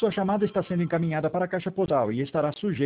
Sua chamada está sendo encaminhada para a caixa postal e estará sujeita